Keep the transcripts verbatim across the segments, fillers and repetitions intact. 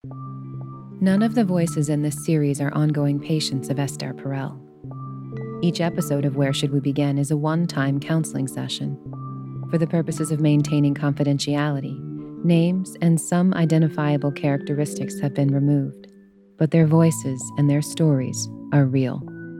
None of the voices in this series are ongoing patients of Esther Perel. Each episode of Where Should We Begin is a one-time counseling session. For the purposes of maintaining confidentiality, names and some identifiable characteristics have been removed, but their voices and their stories are real.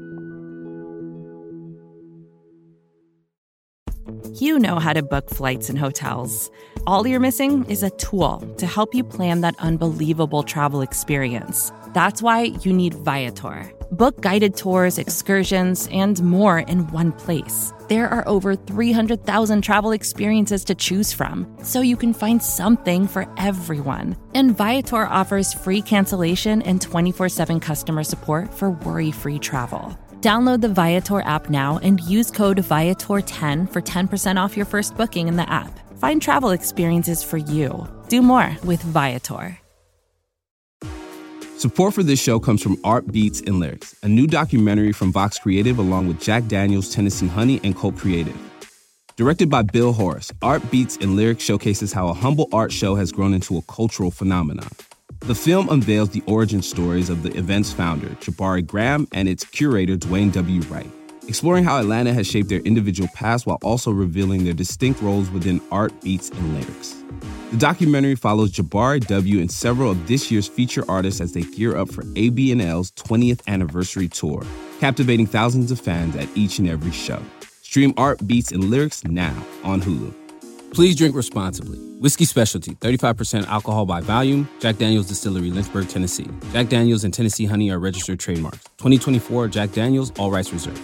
You know how to book flights and hotels. All you're missing is a tool to help you plan that unbelievable travel experience. That's why you need Viator. Book guided tours, excursions, and more in one place. There are over three hundred thousand travel experiences to choose from, so you can find something for everyone. And Viator offers free cancellation and twenty-four seven customer support for worry-free travel. Download the Viator app now and use code Viator ten for ten percent off your first booking in the app. Find travel experiences for you. Do more with Viator. Support for this show comes from Art Beats and Lyrics, a new documentary from Vox Creative along with Jack Daniels, Tennessee Honey, and Cult Creative. Directed by Bill Horace, Art Beats and Lyrics showcases how a humble art show has grown into a cultural phenomenon. The film unveils the origin stories of the event's founder, Jabari Graham, and its curator, Dwayne W. Wright, exploring how Atlanta has shaped their individual paths while also revealing their distinct roles within art, beats, and lyrics. The documentary follows Jabari W. and several of this year's feature artists as they gear up for A B and L's twentieth anniversary tour, captivating thousands of fans at each and every show. Stream Art, Beats, and Lyrics now on Hulu. Please drink responsibly. Whiskey Specialty, thirty-five percent alcohol by volume. Jack Daniels Distillery, Lynchburg, Tennessee. Jack Daniels and Tennessee Honey are registered trademarks. twenty twenty-four Jack Daniels, all rights reserved.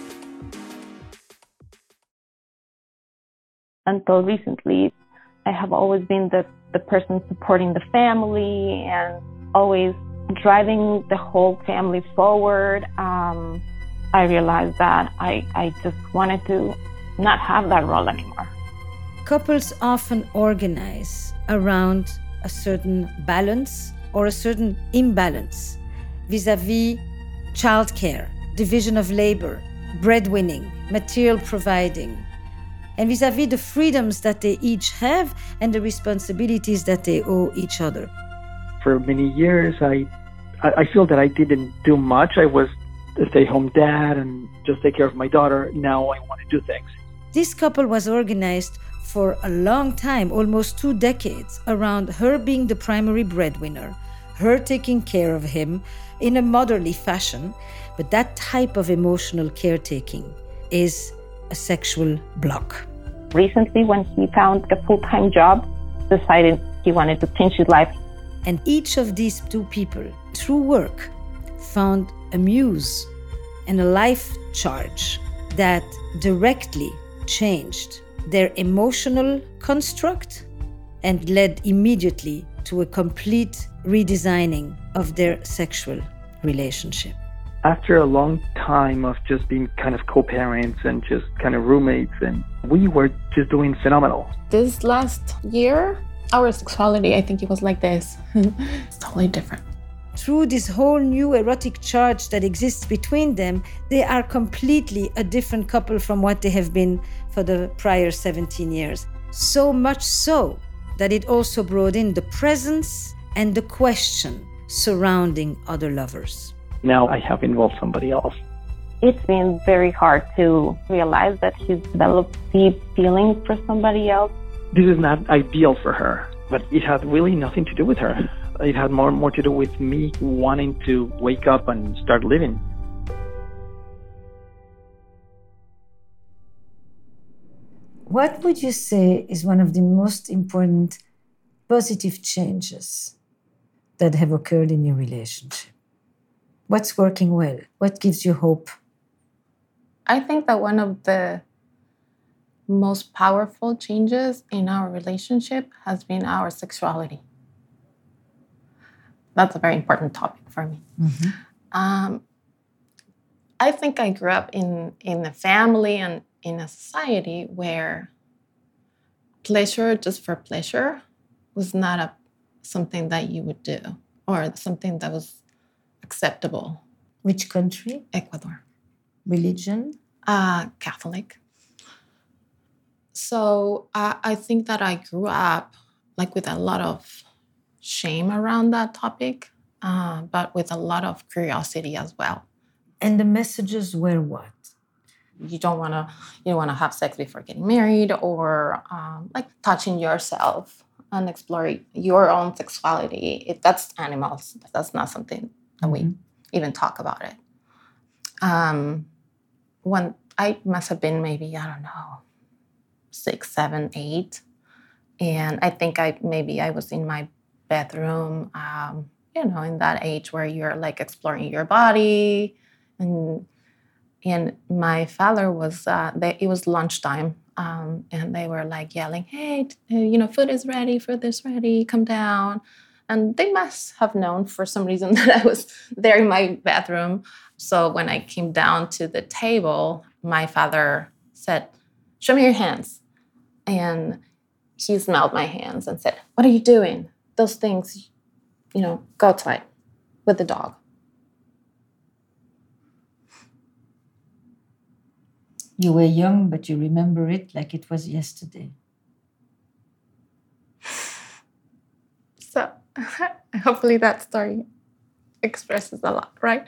Until recently, I have always been the, the person supporting the family and always driving the whole family forward. Um, I realized that I, I just wanted to not have that role anymore. Couples often organize around a certain balance or a certain imbalance vis-a-vis childcare, division of labor, breadwinning, material providing, and vis-a-vis the freedoms that they each have and the responsibilities that they owe each other. For many years, I, I feel that I didn't do much. I was a stay-home dad and just take care of my daughter. Now I want to do things. This couple was organized for a long time, almost two decades, around her being the primary breadwinner, her taking care of him in a motherly fashion. But that type of emotional caretaking is a sexual block. Recently, when he found a full-time job, decided he wanted to change his life. And each of these two people, through work, found a muse and a life charge that directly changed their emotional construct and led immediately to a complete redesigning of their sexual relationship. After a long time of just being kind of co-parents and just kind of roommates, and we were just doing phenomenal. This last year, our sexuality, I think it was like this. It's totally different. Through this whole new erotic charge that exists between them, they are completely a different couple from what they have been for the prior seventeen years. So much so that it also brought in the presence and the question surrounding other lovers. Now I have involved somebody else. It's been very hard to realize that he's developed deep feelings for somebody else. This is not ideal for her, but it had really nothing to do with her. It had more and more to do with me wanting to wake up and start living. What would you say is one of the most important positive changes that have occurred in your relationship? What's working well? What gives you hope? I think that one of the most powerful changes in our relationship has been our sexuality. That's a very important topic for me. Mm-hmm. Um, I think I grew up in, in a family and in a society where pleasure just for pleasure was not a, something that you would do or something that was acceptable. Which country? Ecuador. Religion? Uh, Catholic. So uh, I think that I grew up like with a lot of shame around that topic. uh, but with a lot of curiosity as well. And the messages were what? You don't want to you don't want to have sex before getting married, or um, like touching yourself and exploring your own sexuality. It, that's animals. That's not something that mm-hmm. we even talk about it. Um, when I must have been maybe, I don't know, six, seven, eight. And I think I maybe I was in my bedroom, um, you know, in that age where you're like exploring your body. And and my father was, uh, they, it was lunchtime. Um, and they were like yelling, hey, you know, food is ready, food is ready, come down. And they must have known for some reason that I was there in my bathroom. So when I came down to the table, my father said, show me your hands. And he smelled my hands and said, what are you doing? Those things, you know, go outside with the dog. You were young, but you remember it like it was yesterday. So hopefully that story expresses a lot, right?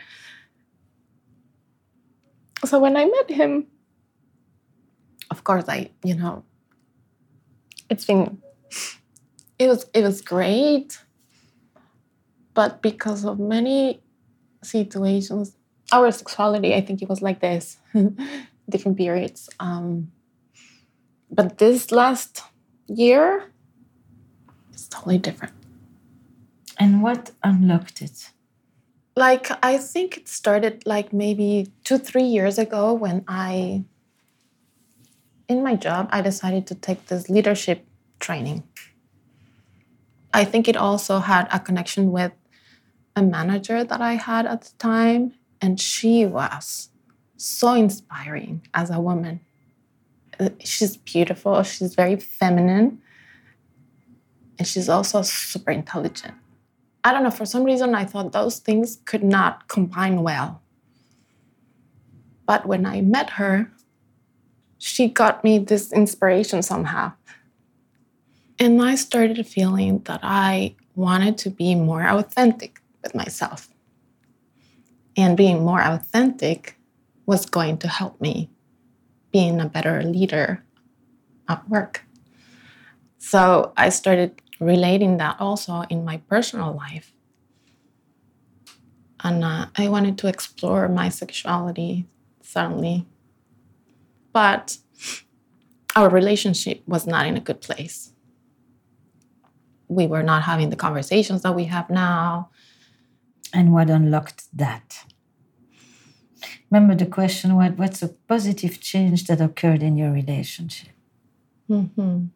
So when I met him, of course, I, you know, it's been, it was, it was great. But because of many situations, our sexuality, I think it was like this, different periods. Um, but this last year, it's totally different. And what unlocked it? Like, I think it started like maybe two, three years ago when I, in my job, I decided to take this leadership training. I think it also had a connection with a manager that I had at the time, and she was so inspiring as a woman. She's beautiful, she's very feminine, and she's also super intelligent. I don't know, for some reason I thought those things could not combine well. But when I met her, she got me this inspiration somehow. And I started feeling that I wanted to be more authentic with myself. And being more authentic was going to help me being a better leader at work. So I started relating that also in my personal life. And uh, I wanted to explore my sexuality, certainly. But our relationship was not in a good place. We were not having the conversations that we have now. And what unlocked that? Remember the question, what, what's a positive change that occurred in your relationship? Mm-hmm.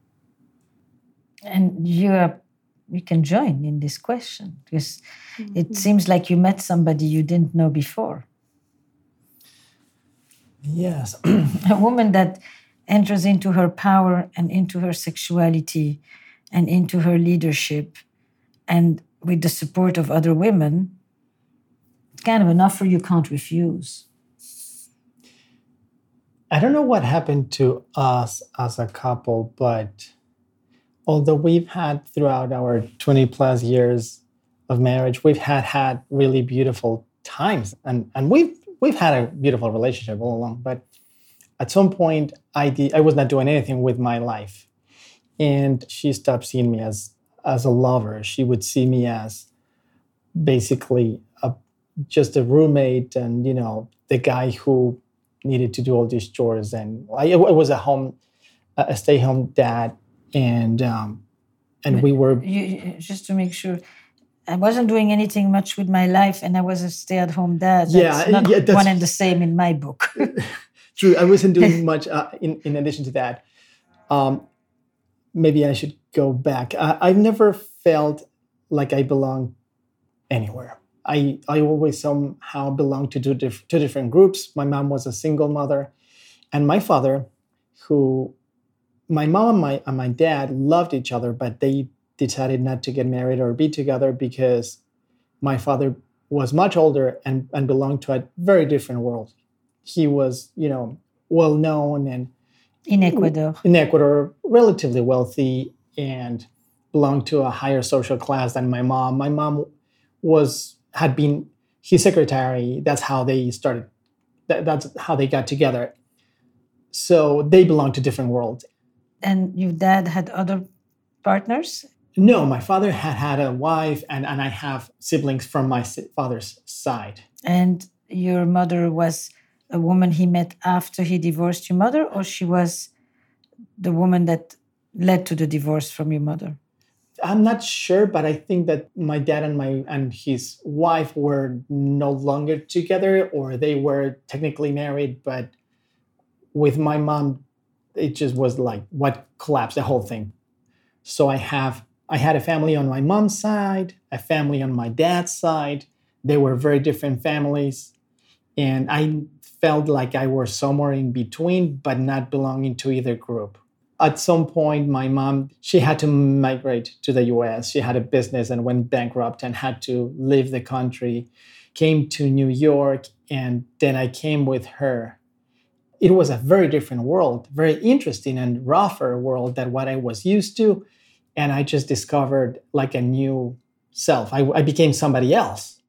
And you are, you can join in this question because mm-hmm. it seems like you met somebody you didn't know before. Yes. A woman that enters into her power and into her sexuality and into her leadership, and with the support of other women, it's kind of an offer you can't refuse. I don't know what happened to us as a couple, but although we've had throughout our twenty plus years of marriage, we've had had really beautiful times, and, and we've we've had a beautiful relationship all along. But at some point, I did, I was not doing anything with my life, and she stopped seeing me as as a lover. She would see me as basically a, just a roommate, and you know, the guy who needed to do all these chores. And I, I was a home, a stay-home dad. And um, and we were... You, just to make sure, I wasn't doing anything much with my life, and I was a stay-at-home dad. That's yeah, not yeah, that's one and the same in my book. True, I wasn't doing much uh, in, in addition to that. Um, maybe I should go back. I, I've never felt like I belonged anywhere. I, I always somehow belonged to two, diff- two different groups. My mom was a single mother, and my father, who... My mom and my, and my dad loved each other, but they decided not to get married or be together because my father was much older and, and belonged to a very different world. He was, you know, well-known and... In Ecuador. In Ecuador, relatively wealthy and belonged to a higher social class than my mom. My mom was had been his secretary. That's how they started. That, that's how they got together. So they belong to different worlds. And your dad had other partners? No, my father had had a wife, and, and I have siblings from my father's side. And your mother was a woman he met after he divorced your mother, or she was the woman that led to the divorce from your mother? I'm not sure, but I think that my dad and my and his wife were no longer together, or they were technically married, but with my mom, it just was like what collapsed the whole thing. So I have I had a family on my mom's side, a family on my dad's side. They were very different families. And I felt like I was somewhere in between, but not belonging to either group. At some point, my mom, she had to migrate to the U S. She had a business and went bankrupt and had to leave the country, came to New York, and then I came with her. It was a very different world, very interesting and rougher world than what I was used to. And I just discovered like a new self. I, I became somebody else.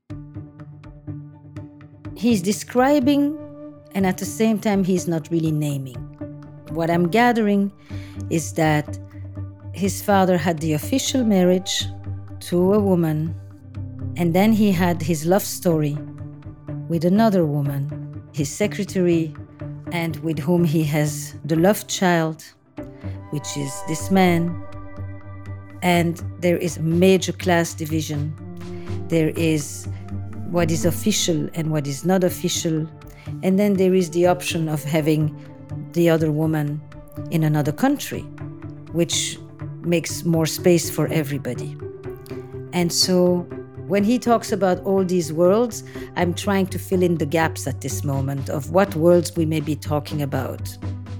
He's describing, and at the same time, he's not really naming. What I'm gathering is that his father had the official marriage to a woman, and then he had his love story with another woman, his secretary, and with whom he has the love child, which is this man. And there is a major class division. There is what is official and what is not official. And then there is the option of having the other woman in another country, which makes more space for everybody. And so when he talks about all these worlds, I'm trying to fill in the gaps at this moment of what worlds we may be talking about.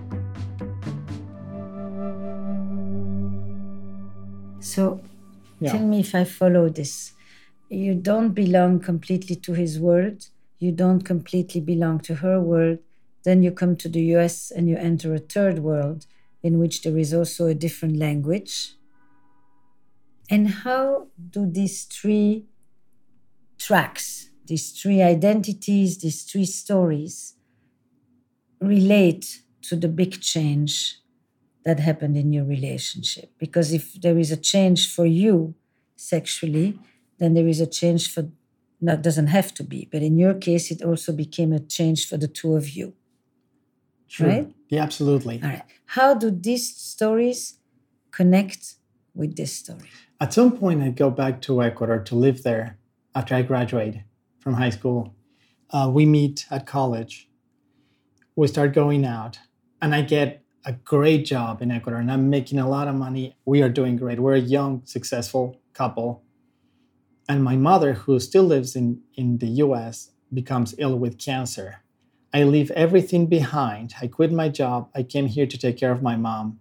So yeah. Tell me if I follow this. You don't belong completely to his world. You don't completely belong to her world. Then you come to the U S and you enter a third world in which there is also a different language. And how do these three tracks, these three identities, these three stories relate to the big change that happened in your relationship? Because if there is a change for you sexually, then there is a change for, no, it doesn't have to be, but in your case, it also became a change for the two of you. True. Right? Yeah, absolutely. All right. How do these stories connect with this story? At some point, I go back to Ecuador to live there after I graduate from high school. Uh, we meet at college. We start going out, and I get a great job in Ecuador, and I'm making a lot of money. We are doing great. We're a young, successful couple. And my mother, who still lives in, in the U S, becomes ill with cancer. I leave everything behind. I quit my job. I came here to take care of my mom.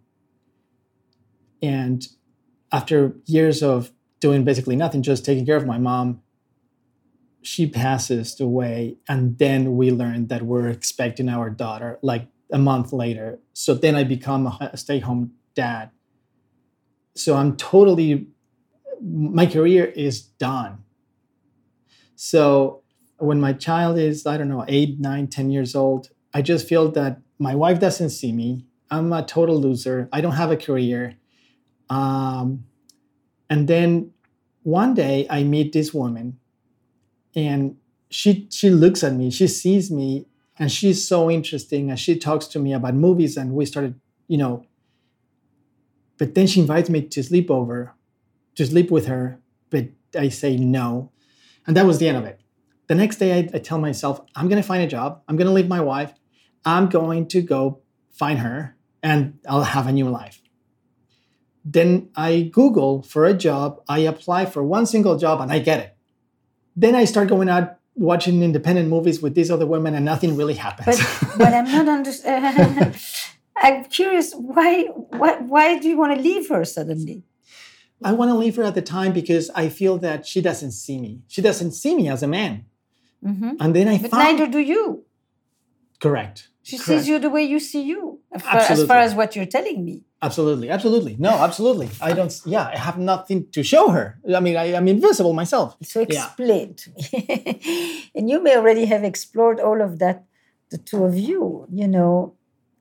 And after years of doing basically nothing, just taking care of my mom, she passes away. And then we learned that we're expecting our daughter like a month later. So then I become a stay-home dad. So I'm totally, my career is done. So when my child is, I don't know, eight, nine, ten years old, I just feel that my wife doesn't see me. I'm a total loser. I don't have a career. Um, and then one day I meet this woman, and she she looks at me, she sees me, and she's so interesting, and she talks to me about movies, and we started, you know, but then she invites me to sleep over, to sleep with her, but I say no. And that was the end of it. The next day I, I tell myself, I'm going to find a job. I'm going to leave my wife. I'm going to go find her, and I'll have a new life. Then I Google for a job. I apply for one single job, and I get it. Then I start going out watching independent movies with these other women, and nothing really happens. But, but I'm not understanding. I'm curious, why, why, why do you want to leave her suddenly? I want to leave her at the time because I feel that she doesn't see me. She doesn't see me as a man. Mm-hmm. And then I but found... neither do you. Correct. She Correct. sees you the way you see you, as far, Absolutely. as far as what you're telling me. Absolutely. Absolutely. No, absolutely. I don't, yeah, I have nothing to show her. I mean, I, I'm invisible myself. So explain to me. And you may already have explored all of that, the two of you. You know,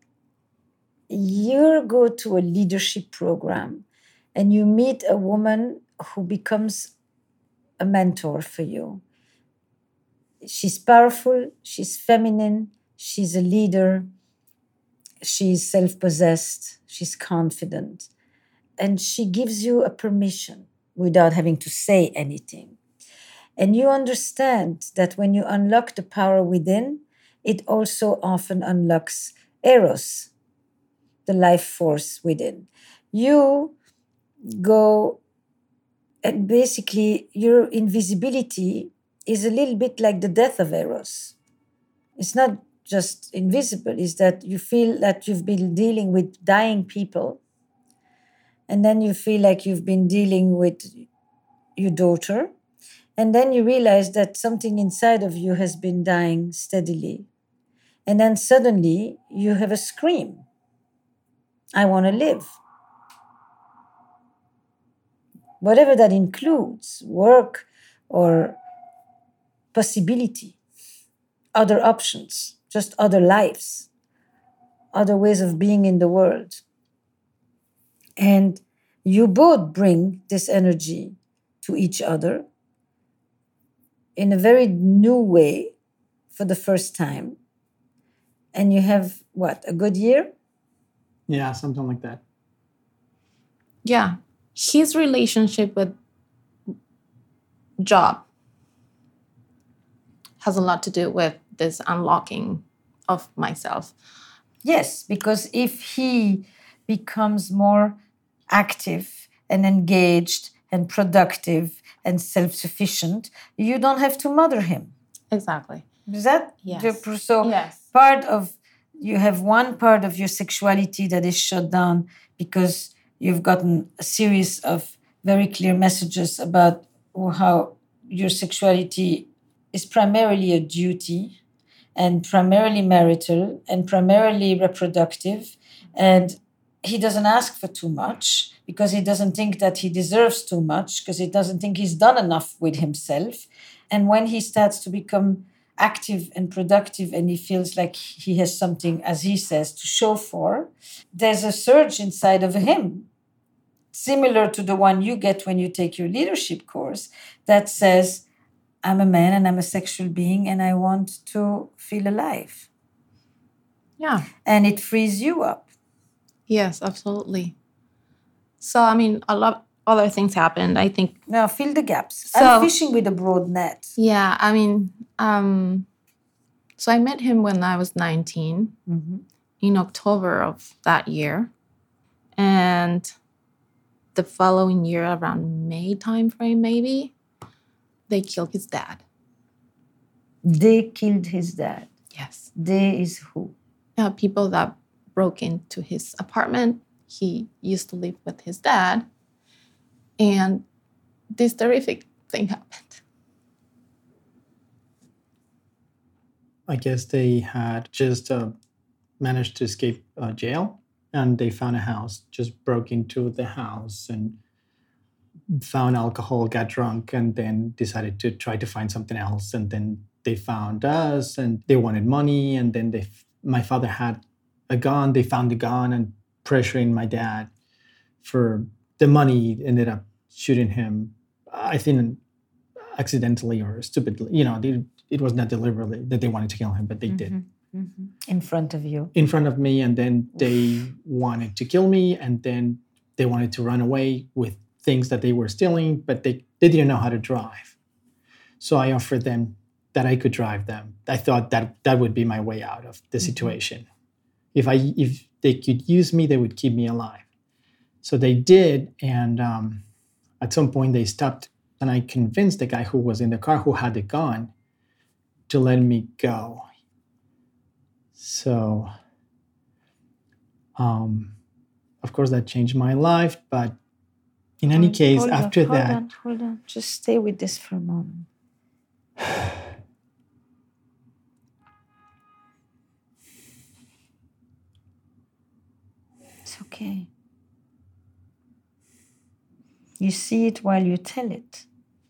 you go to a leadership program and you meet a woman who becomes a mentor for you. She's powerful, she's feminine, she's a leader, she's self-possessed, she's confident, and she gives you a permission without having to say anything. And you understand that when you unlock the power within, it also often unlocks Eros, the life force within. You go, and basically your invisibility is a little bit like the death of Eros. It's not just invisible, it's that you feel that you've been dealing with dying people, and then you feel like you've been dealing with your daughter, and then you realize that something inside of you has been dying steadily. And then suddenly you have a scream. I want to live. Whatever that includes, work or possibility, other options, just other lives, other ways of being in the world. And you both bring this energy to each other in a very new way for the first time. And you have, what, a good year? Yeah, something like that. Yeah. His relationship with job has a lot to do with this unlocking of myself. Yes, because if he becomes more active and engaged and productive and self-sufficient, you don't have to mother him. Exactly. Is that? Yes. So yes. part of, you have one part of your sexuality that is shut down because you've gotten a series of very clear messages about how your sexuality is primarily a duty and primarily marital and primarily reproductive. And he doesn't ask for too much because he doesn't think that he deserves too much, because he doesn't think he's done enough with himself. And when he starts to become active and productive and he feels like he has something, as he says, to show for, there's a surge inside of him, similar to the one you get when you take your leadership course, that says, I'm a man and I'm a sexual being and I want to feel alive. Yeah. And it frees you up. Yes, absolutely. So, I mean, a lot of other things happened, I think. Now, fill the gaps. So, I'm fishing with a broad net. Yeah, I mean, um, so I met him when I was nineteen, mm-hmm. in October of that year. And the following year, around May timeframe, maybe, they killed his dad. They killed his dad? Yes. They is who? Uh, people that broke into his apartment. He used to live with his dad. And this terrific thing happened. I guess they had just uh, managed to escape uh, jail, and they found a house, just broke into the house and found alcohol, got drunk, and then decided to try to find something else. And then they found us, and they wanted money. And then they, my father had a gun. They found the gun and pressuring my dad for the money. Ended up shooting him, I think accidentally or stupidly. You know, they, it was not deliberately that they wanted to kill him, but they mm-hmm. did. Mm-hmm. In front of you. In front of me. And then they wanted to kill me. And then they wanted to run away with things that they were stealing, but they, they didn't know how to drive. So I offered them that I could drive them. I thought that that would be my way out of the situation. Mm-hmm. If I if they could use me, they would keep me alive. So they did, and um, at some point they stopped, and I convinced the guy who was in the car, who had the gun, to let me go. So, um, of course, that changed my life, but in any case, hold after on, that... Hold on, hold on. Just stay with this for a moment. It's okay. You see it while you tell it.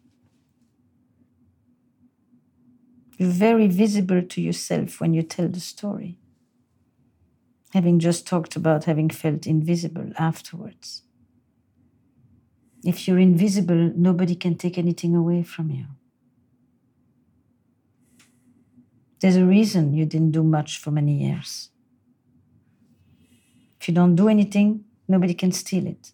You're very visible to yourself when you tell the story. Having just talked about having felt invisible afterwards. If you're invisible, nobody can take anything away from you. There's a reason you didn't do much for many years. If you don't do anything, nobody can steal it.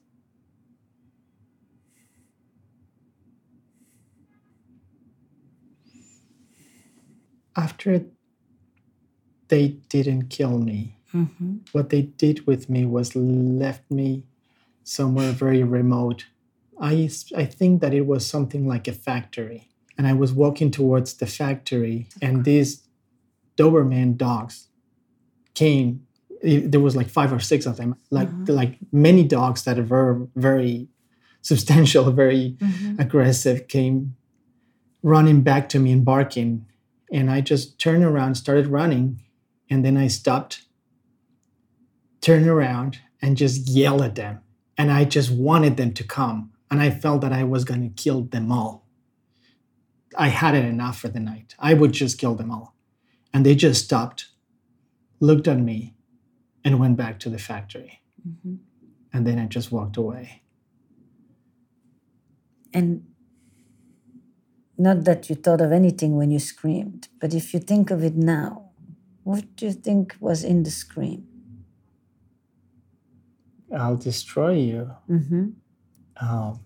After they didn't kill me, mm-hmm. what they did with me was left me somewhere very remote. I, I think that it was something like a factory. And I was walking towards the factory, and these Doberman dogs came. There was like five or six of them, like, mm-hmm. like many dogs that are very, very substantial, very mm-hmm. aggressive, came running back to me and barking. And I just turned around, started running, and then I stopped, turned around, and just yelled at them. And I just wanted them to come. And I felt that I was going to kill them all. I had it enough for the night. I would just kill them all. And they just stopped, looked at me, and went back to the factory. Mm-hmm. And then I just walked away. And not that you thought of anything when you screamed, but if you think of it now, what do you think was in the scream? I'll destroy you. Mm-hmm. Um,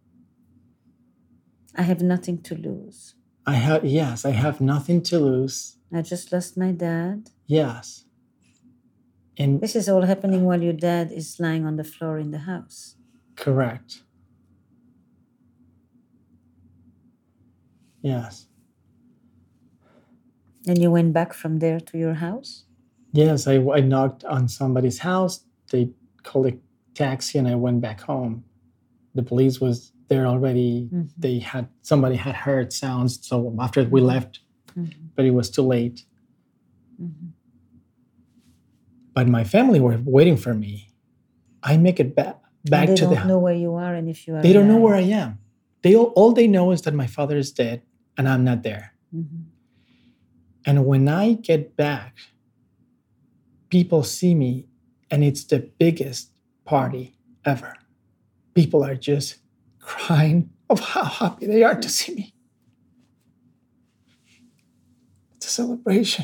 I have nothing to lose. I have, yes, I have nothing to lose. I just lost my dad. Yes. And this is all happening while your dad is lying on the floor in the house. Correct. Yes. And you went back from there to your house? Yes, I, I knocked on somebody's house. They called a taxi and I went back home. The police was there already. Mm-hmm. They had, somebody had heard sounds. So after we left, mm-hmm. but it was too late. Mm-hmm. But my family were waiting for me. I make it back, back and to the house. They don't know where you are and if you are They don't alive. know where I am. They all, all they know is that my father is dead and I'm not there. Mm-hmm. And when I get back, people see me and it's the biggest party ever. People are just crying of how happy they are to see me. It's a celebration.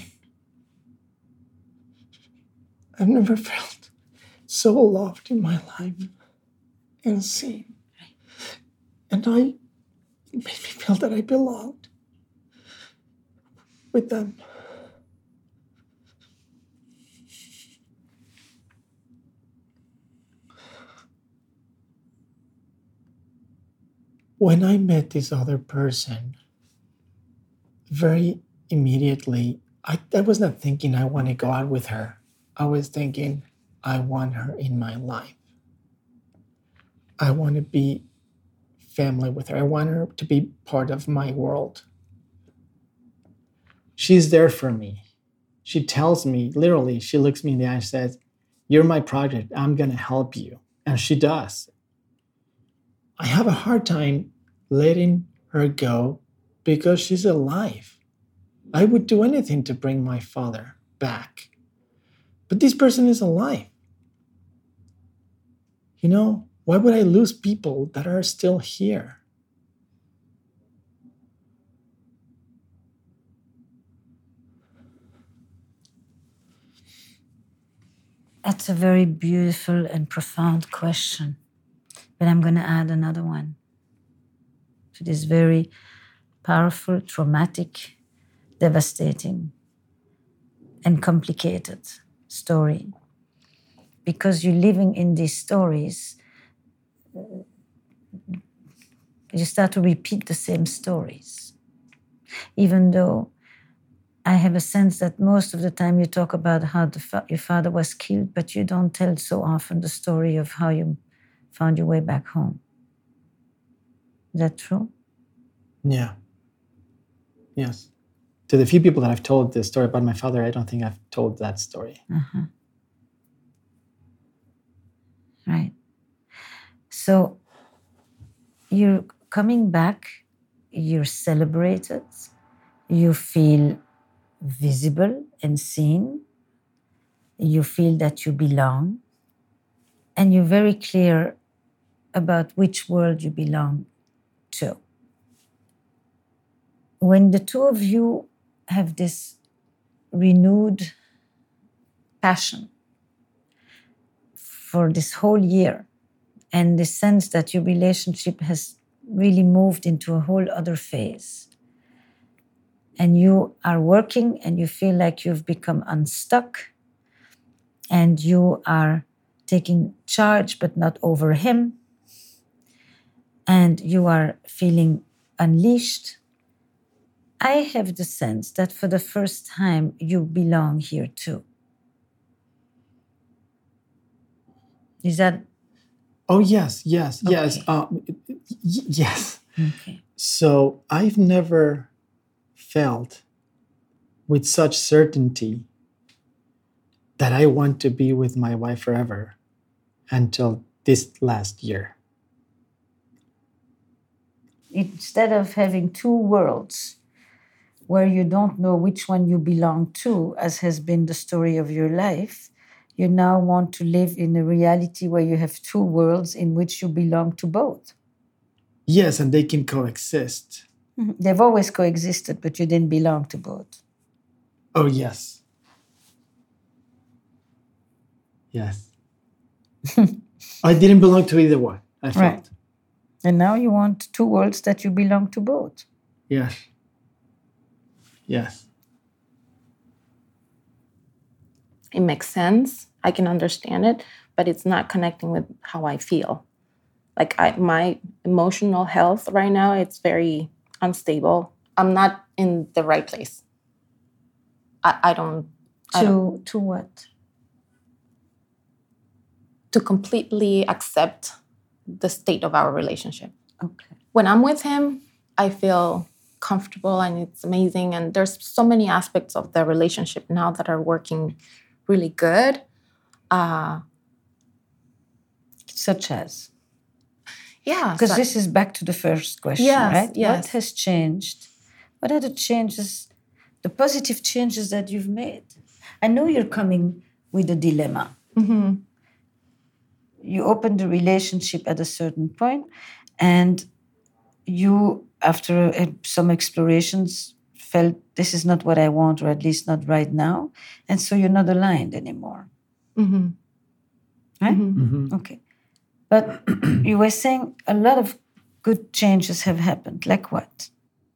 I've never felt so loved in my life and seen. And I, it made me feel that I belonged with them. When I met this other person, very immediately, I, I was not thinking I want to go out with her. I was thinking I want her in my life. I want to be family with her. I want her to be part of my world. She's there for me. She tells me, literally, she looks me in the eye and says, "You're my project. I'm going to help you." And she does. I have a hard time letting her go because she's alive. I would do anything to bring my father back. But this person is alive. You know, why would I lose people that are still here? That's a very beautiful and profound question. But I'm going to add another one to this very powerful, traumatic, devastating, and complicated story. Because you're living in these stories, you start to repeat the same stories. Even though I have a sense that most of the time you talk about how the fa- your father was killed, but you don't tell so often the story of how you found your way back home. Is that true? Yeah. Yes. To the few people that I've told this story about my father, I don't think I've told that story. Uh-huh. Right. So you're coming back, you're celebrated, you feel visible and seen, you feel that you belong, and you're very clear about which world you belong to. When the two of you have this renewed passion for this whole year, and the sense that your relationship has really moved into a whole other phase, and you are working and you feel like you've become unstuck, and you are taking charge but not over him, and you are feeling unleashed, I have the sense that for the first time you belong here too. Is that? Oh, yes, yes, Okay. yes. Um, y- yes. Okay. So I've never felt with such certainty that I want to be with my wife forever until this last year. Instead of having two worlds where you don't know which one you belong to, as has been the story of your life, you now want to live in a reality where you have two worlds in which you belong to both. Yes, and they can coexist. Mhm. They've always coexisted, but you didn't belong to both. Oh, yes. Yes. I didn't belong to either one, I felt. Right. And now you want two worlds that you belong to both. Yes. Yes. It makes sense. I can understand it, but it's not connecting with how I feel. Like I, my emotional health right now, it's very unstable. I'm not in the right place. I, I don't... I To, don't, to what? to completely accept the state of our relationship. Okay. When I'm with him, I feel comfortable and it's amazing. And there's so many aspects of the relationship now that are working really good. Uh, Such as? yeah. Because so- this is back to the first question, Yes, right? yes. What has changed? What are the changes, the positive changes that you've made? I know you're coming with a dilemma. Mhm. You opened the relationship at a certain point, and you, after uh, some explorations, felt this is not what I want, or at least not right now, and so you're not aligned anymore. Mhm. Right? Mhm. Mhm. Okay. But you were saying a lot of good changes have happened. Like what?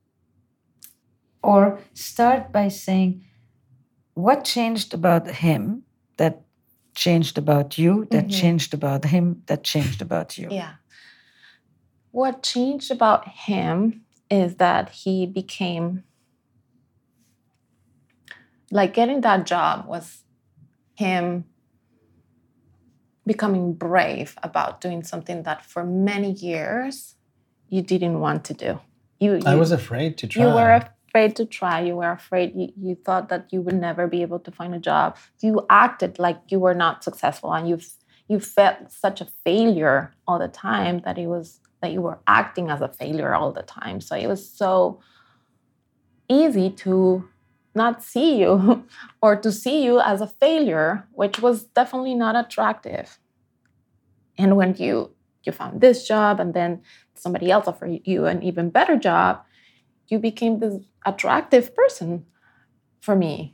Or start by saying, what changed about him that changed about you, that Mhm. changed about him, that changed about you? Yeah. What changed about him is that he became, like getting that job was him becoming brave about doing something that for many years you didn't want to do. You, you I was afraid to try. You were afraid to try. You were afraid. You, you thought that you would never be able to find a job. You acted like you were not successful, and you you felt such a failure all the time that it was that you were acting as a failure all the time. So it was so easy to not see you or to see you as a failure, which was definitely not attractive. And when you you found this job and then somebody else offered you an even better job, you became this attractive person for me.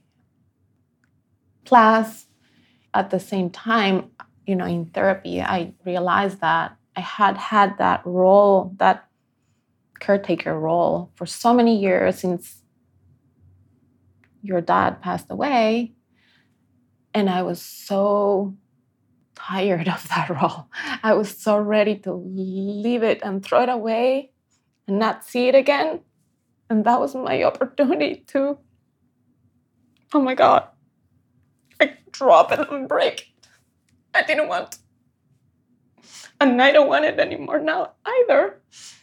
Plus, at the same time, you know, in therapy, I realized that I had had that role, that caretaker role for so many years since your dad passed away. And I was so tired of that role. I was so ready to leave it and throw it away and not see it again. And that was my opportunity to, oh my God, like drop it and break it. I didn't want. And I don't want it anymore now either.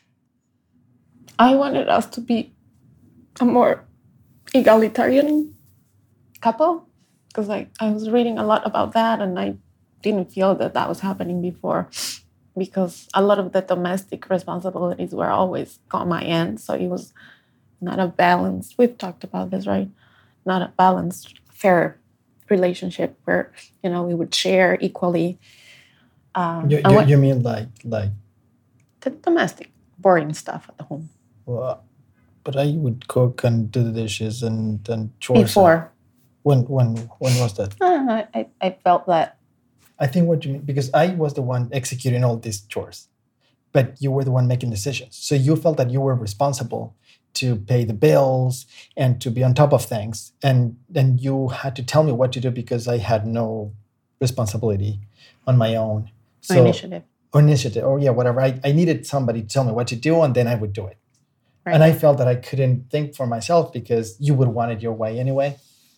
I wanted us to be a more egalitarian couple because I, I was reading a lot about that and I didn't feel that that was happening before, because a lot of the domestic responsibilities were always on my end. So it was not a balanced, we've talked about this, right? Not a balanced, fair relationship where, you know, we would share equally. Um, you, you, what, you mean like like the domestic, boring stuff at the home. Well, but I would cook and do the dishes and, and chores. Before. When when when was that? Uh, I, I felt that. I think what you mean, because I was the one executing all these chores, but you were the one making decisions. So you felt that you were responsible to pay the bills and to be on top of things. And then you had to tell me what to do because I had no responsibility on my own. So, or initiative. Or initiative, or yeah, whatever. I, I needed somebody to tell me what to do, and then I would do it. Right. And I felt that I couldn't think for myself because you would want it your way anyway.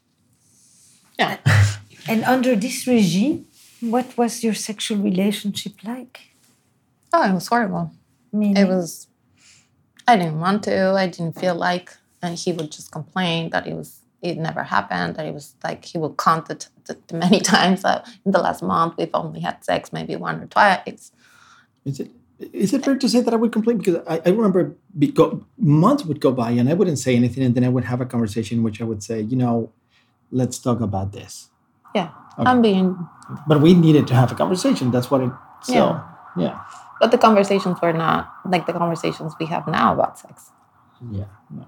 Yeah. And under this regime, what was your sexual relationship like? Oh, it was horrible. Meaning? It was, I didn't want to, I didn't feel like, and he would just complain that it was, it never happened, that it was like, he would count it t- t- many times. Uh, in the last month, we've only had sex maybe one or twice. Is it, is it fair to say that I would complain? Because I, I remember be, go, months would go by and I wouldn't say anything, and then I would have a conversation in which I would say, you know, let's talk about this. Yeah, okay. I'm being... But we needed to have a conversation. That's what it... So, yeah. yeah. But the conversations were not like the conversations we have now about sex. Yeah, no.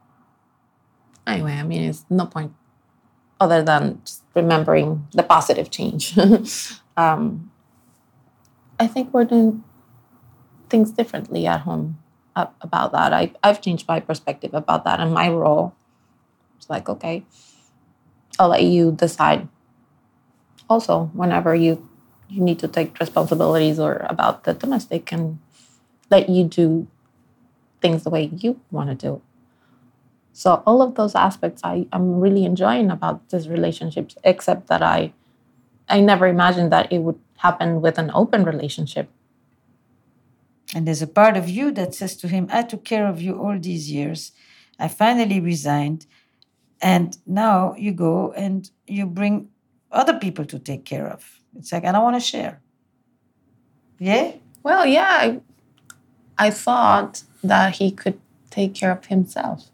Anyway, I mean, it's no point other than just remembering the positive change. um, I think we're doing things differently at home about that. I, I've changed my perspective about that and my role. It's like, okay, I'll let you decide. Also, whenever you, you need to take responsibilities or about the domestic, and let you do things the way you want to do. So all of those aspects I, I'm really enjoying about this relationship, except that I I never imagined that it would happen with an open relationship. And there's a part of you that says to him, I took care of you all these years. I finally resigned. And now you go and you bring other people to take care of. It's like, I don't want to share. Yeah? Well, yeah. I, I thought that he could take care of himself.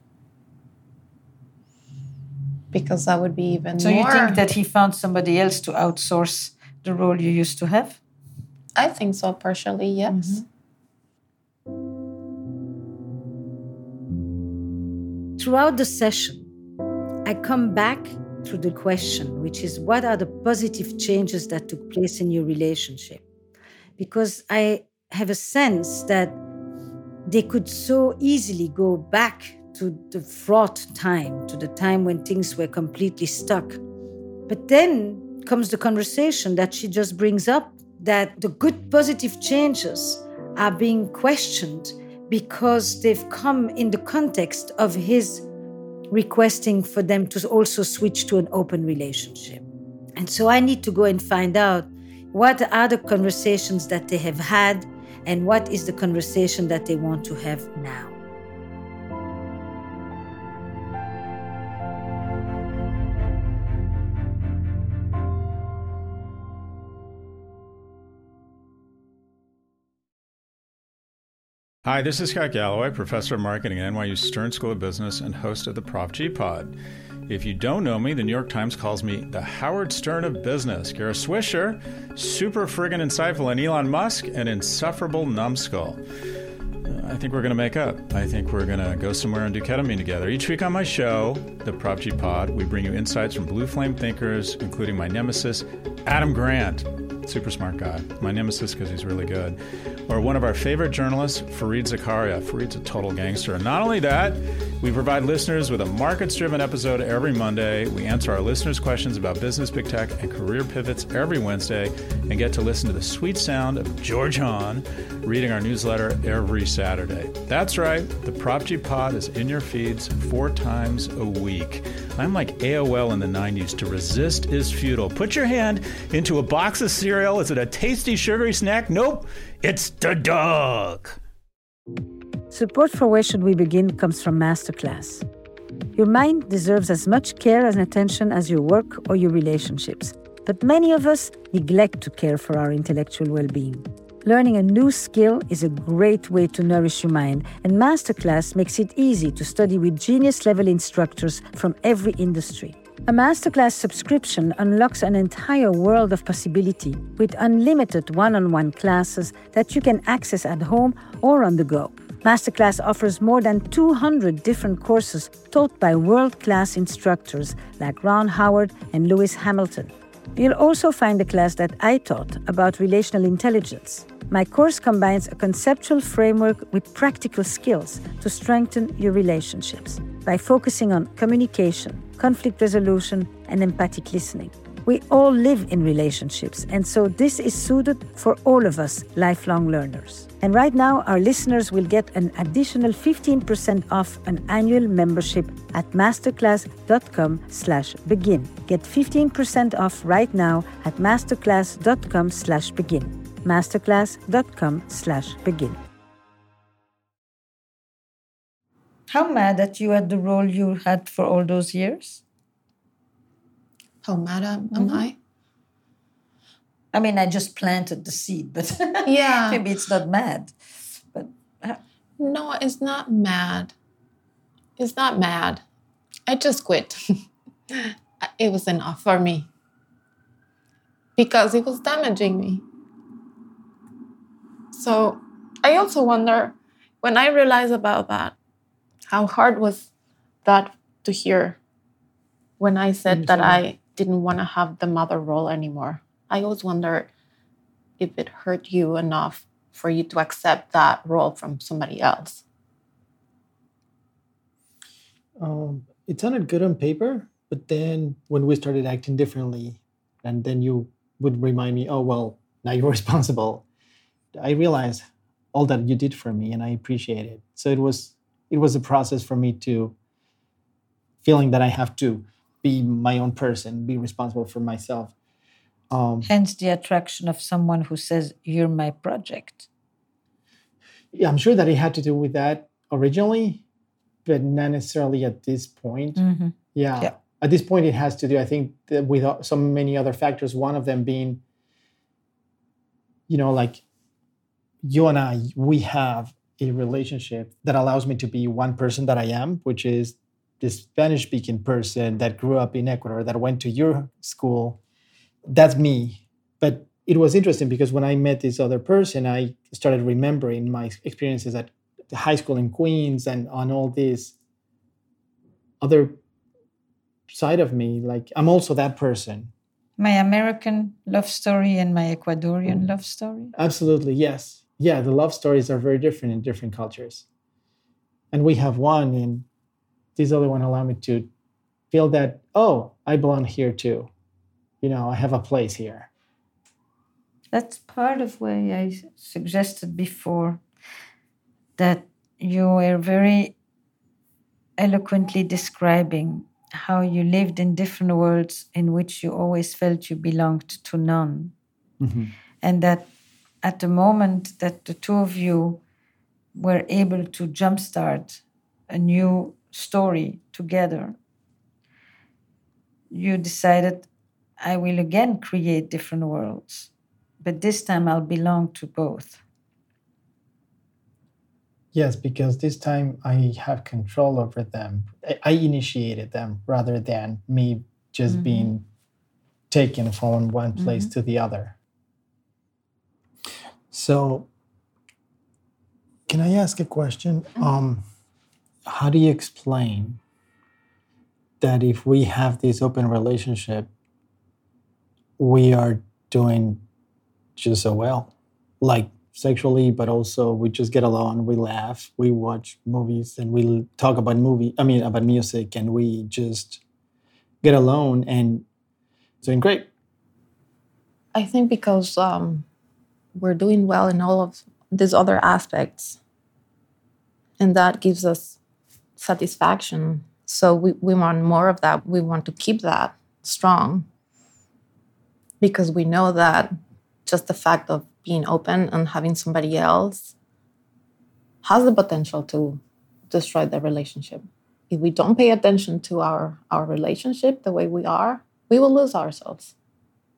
Because that would be even so more... So you think that he found somebody else to outsource the role you used to have? I think so, partially, yes. Mm-hmm. Throughout the session, I come back to the question, which is, what are the positive changes that took place in your relationship? Because I have a sense that they could so easily go back to the fraught time, to the time when things were completely stuck. But then comes the conversation that she just brings up, that the good positive changes are being questioned because they've come in the context of his requesting for them to also switch to an open relationship. And so I need to go and find out what are the conversations that they have had and what is the conversation that they want to have now. Hi, this is Scott Galloway, professor of marketing at N Y U Stern School of Business and host of the Prof G Pod. If you don't know me, the New York Times calls me the Howard Stern of business. Kara Swisher, super friggin' insightful, and Elon Musk, an insufferable numbskull. Uh, I think we're going to make up. I think we're going to go somewhere and do ketamine together. Each week on my show, the Prof G Pod, we bring you insights from blue flame thinkers, including my nemesis, Adam Grant. Super smart guy. My nemesis because he's really good. Or one of our favorite journalists, Fareed Zakaria. Fareed's a total gangster. And not only that, we provide listeners with a markets-driven episode every Monday. We answer our listeners' questions about business, big tech, and career pivots every Wednesday, and get to listen to the sweet sound of George Hahn reading our newsletter every Saturday. That's right. The Prop G Pod is in your feeds four times a week. I'm like A O L in the nineties. To resist is futile. Put your hand into a box of cereal. Is it a tasty, sugary snack? Nope. It's the dog. Support for Where Should We Begin comes from Masterclass. Your mind deserves as much care and attention as your work or your relationships. but many of us neglect to care for our intellectual well-being. Learning a new skill is a great way to nourish your mind, and Masterclass makes it easy to study with genius-level instructors from every industry. A Masterclass subscription unlocks an entire world of possibility with unlimited one-on-one classes that you can access at home or on the go. Masterclass offers more than two hundred different courses taught by world-class instructors like Ron Howard and Lewis Hamilton. You'll also find a class that I taught about relational intelligence. My course combines a conceptual framework with practical skills to strengthen your relationships by focusing on communication, conflict resolution, and empathic listening. We all live in relationships, and so this is suited for all of us lifelong learners. And right now, our listeners will get an additional fifteen percent off an annual membership at masterclass.com slash begin. Get fifteen percent off right now at masterclass.com slash begin. masterclass.com slash begin. How mad at you at the role you had for all those years? How mad am, Mm-hmm. am I? I mean, I just planted the seed, but Yeah. maybe it's not mad. But uh, No, it's not mad. It's not mad. I just quit. It was enough for me. Because it was damaging me. So I also wonder, when I realized about that, how hard was that to hear when I said that I didn't want to have the mother role anymore. I always wonder if it hurt you enough for you to accept that role from somebody else. Um, it sounded good on paper, but then when we started acting differently, and then you would remind me, oh, well, now you're responsible. I realized all that you did for me, and I appreciate it. So it was it was a process for me to feeling that I have to be my own person, be responsible for myself. Um, hence the attraction of someone who says, you're my project. yeah, I'm sure that it had to do with that originally, but not necessarily at this point. Mm-hmm. Yeah. Yeah. At this point, it has to do, I think, that with so many other factors. One of them being, you know, like you and I, we have a relationship that allows me to be one person that I am, which is this Spanish-speaking person that grew up in Ecuador, that went to your school. That's me. But it was interesting because when I met this other person, I started remembering my experiences at the high school in Queens and on all this other side of me. Like, I'm also that person. My American love story and my Ecuadorian love story. Absolutely, yes. Yeah, the love stories are very different in different cultures. And we have one, and this other one allowed me to feel that, oh, I belong here too. You know, I have a place here. That's part of why I suggested before that you were very eloquently describing how you lived in different worlds in which you always felt you belonged to none. Mm-hmm. And that at the moment that the two of you were able to jumpstart a new story together, you decided, I will again create different worlds, but this time I'll belong to both. Yes, because this time I have control over them. I, I initiated them rather than me just mm-hmm. being taken from one place mm-hmm. to the other. So, can I ask a question? Mm-hmm. Um, how do you explain that if we have this open relationship, we are doing just so well? Like, sexually, but also we just get along, we laugh, we watch movies, and we talk about movie, I mean, about music, and we just get alone and doing great. I think because um, we're doing well in all of these other aspects, and that gives us satisfaction. So we, we want more of that. We want to keep that strong because we know that just the fact of being open and having somebody else has the potential to destroy the relationship. If we don't pay attention to our, our relationship the way we are, we will lose ourselves.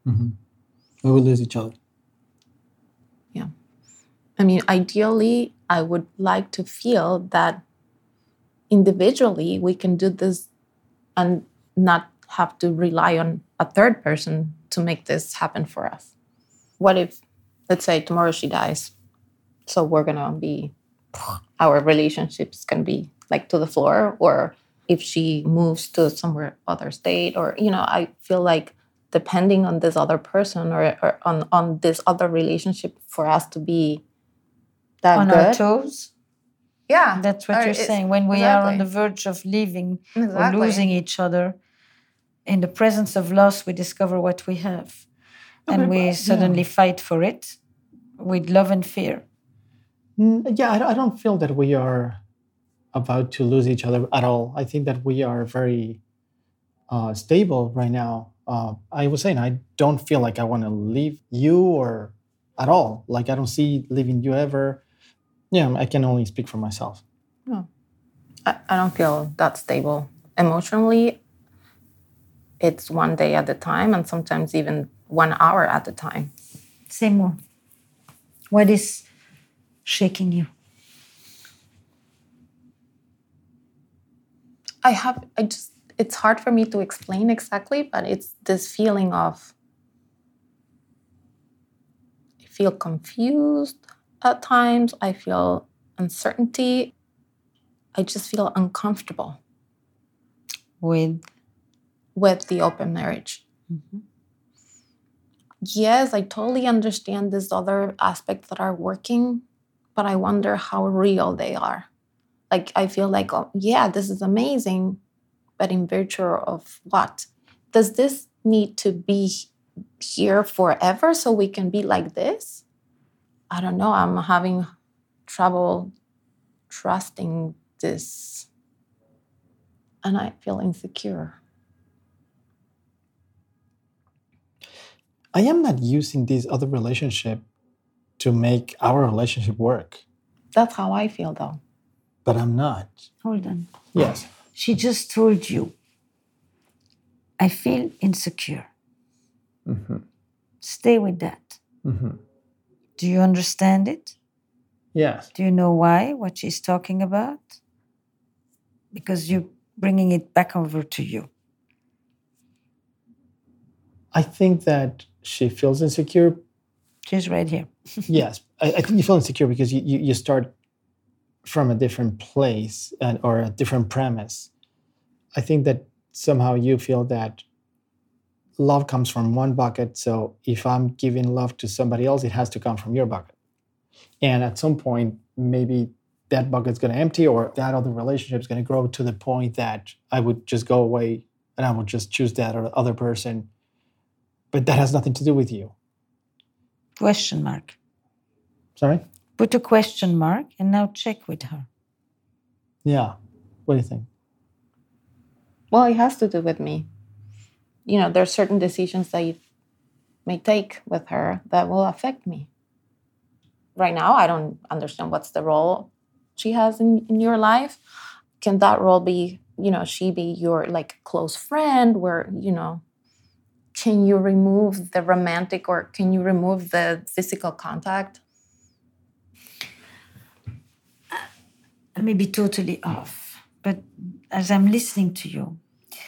Mm-hmm. We will lose each other. Yeah. I mean, ideally, I would like to feel that individually we can do this and not have to rely on a third person to make this happen for us. What if, let's say, tomorrow she dies? So we're going to be, our relationship's going to be like to the floor, or if she moves to somewhere other state, or, you know, I feel like depending on this other person or, or on, on this other relationship for us to be that on good. our toes. Yeah. That's what Or you're it's- saying. When we exactly. are on the verge of leaving Exactly. or losing each other, in the presence of loss, we discover what we have. And Okay, we but- suddenly yeah. fight for it with love and fear. Mm, Yeah, I don't- I don't feel that we are about to lose each other at all. I think that we are very uh, stable right now. Uh, I was saying I don't feel like I want to leave you or at all. Like I don't see leaving you ever. Yeah, I can only speak for myself. No. I, I don't feel that stable. Emotionally, it's one day at a time, and sometimes even one hour at a time. Same one. What is shaking you? I have, I just, it's hard for me to explain exactly, but it's this feeling of, I feel confused at times. I feel uncertainty. I just feel uncomfortable With with the open marriage. Mhm. Yes, I totally understand these other aspects that are working, but I wonder how real they are. Like, I feel like, oh, yeah, this is amazing, but in virtue of what? Does this need to be here forever so we can be like this? I don't know. I'm having trouble trusting this, and I feel insecure. I am not using this other relationship to make our relationship work, That's how I feel, though. but I'm not. hold on. Yes. She just told you, I feel insecure. Mm-hmm. Stay with that. Mm-hmm. Do you understand it? Yes. Do you know why, what she's talking about? Because you're bringing it back over to you. I think that she feels insecure. She's right here. Yes. I, I think you feel insecure because you, you, you start from a different place and, or a different premise. I think that somehow you feel that love comes from one bucket. So if I'm giving love to somebody else, it has to come from your bucket. And at some point, maybe that bucket's going to empty, or that other relationship is going to grow to the point that I would just go away and I would just choose that or other person. But that has nothing to do with you. Question mark. Sorry? Put a question mark and now check with her. Yeah. What do you think? Well, it has to do with me. You know, there's certain decisions that you may take with her that will affect me. Right now, I don't understand what's the role she has in, in your life. Can that role be, you know, she be your like close friend where, you know, can you remove the romantic or can you remove the physical contact? I may be totally off, but as I'm listening to you,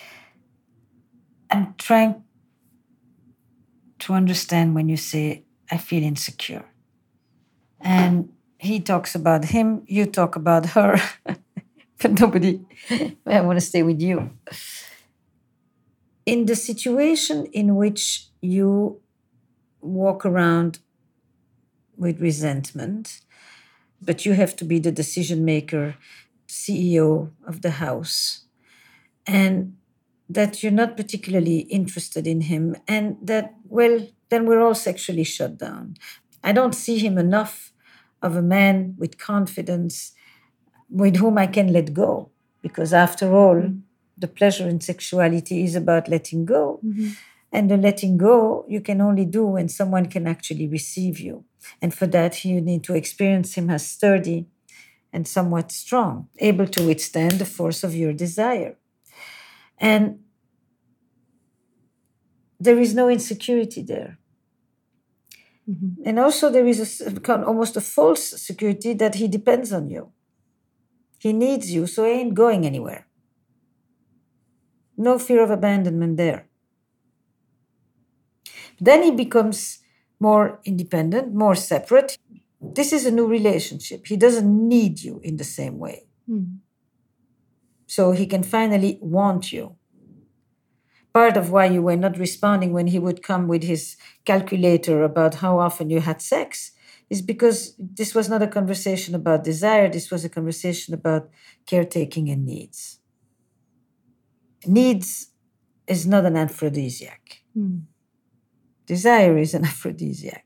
I'm trying to understand when you say, I feel insecure. And he talks about him, you talk about her, but nobody, I want to stay with you. In the situation in which you walk around with resentment, but you have to be the decision maker, C E O of the house, and that you're not particularly interested in him, and that, well, then we're all sexually shut down. I don't see him enough of a man with confidence with whom I can let go, because after all, mm-hmm. the pleasure in sexuality is about letting go. Mm-hmm. And the letting go you can only do when someone can actually receive you. And for that, you need to experience him as sturdy and somewhat strong, able to withstand the force of your desire. And there is no insecurity there. Mm-hmm. And also there is a, almost a false security that he depends on you. He needs you, so he ain't going anywhere. No fear of abandonment there. Then he becomes more independent, more separate. This is a new relationship. He doesn't need you in the same way. Mm. So he can finally want you. Part of why you were not responding when he would come with his calculator about how often you had sex is because this was not a conversation about desire. This was a conversation about caretaking and needs. Needs is not an aphrodisiac. Mm. Desire is an aphrodisiac.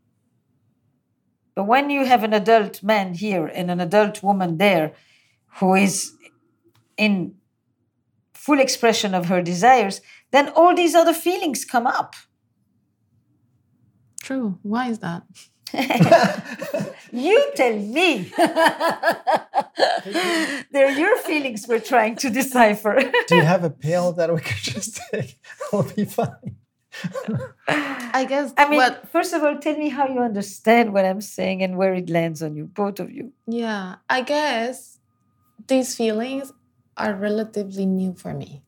But when you have an adult man here and an adult woman there who is in full expression of her desires, then all these other feelings come up. True. Why is that? You tell me. They're your feelings we're trying to decipher. Do you have a pill that we could just take? It'll be fine. I guess. I mean, what, first of all, tell me how you understand what I'm saying and where it lands on you, both of you. Yeah, I guess these feelings are relatively new for me.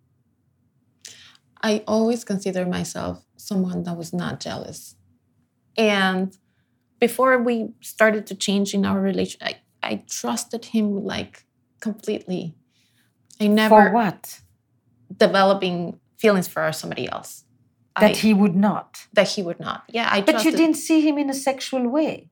I always consider myself someone that was not jealous. And before we started to change in our relationship, I, I trusted him like completely. I never... For what? Developing feelings for somebody else. That I, he would not. That he would not. Yeah, I But trusted. you didn't see him in a sexual way.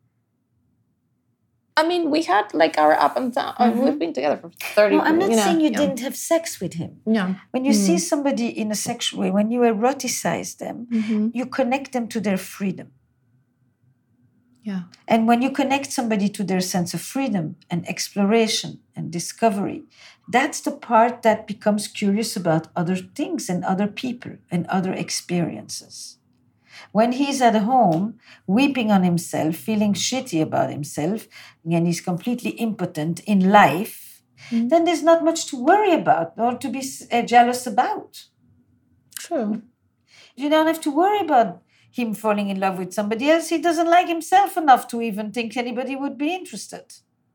I mean, we had like our up and down. Mm-hmm. We've been together for thirty. No, I'm not you know, saying you yeah. didn't have sex with him. No. When you mm. see somebody in a sexual way, when you eroticize them, mm-hmm. you connect them to their freedom. Yeah. And when you connect somebody to their sense of freedom and exploration and discovery, that's the part that becomes curious about other things and other people and other experiences. When he's at home, weeping on himself, feeling shitty about himself, and he's completely impotent in life, mm-hmm. then there's not much to worry about or to be uh, jealous about. True. You don't have to worry about him falling in love with somebody else. He doesn't like himself enough to even think anybody would be interested.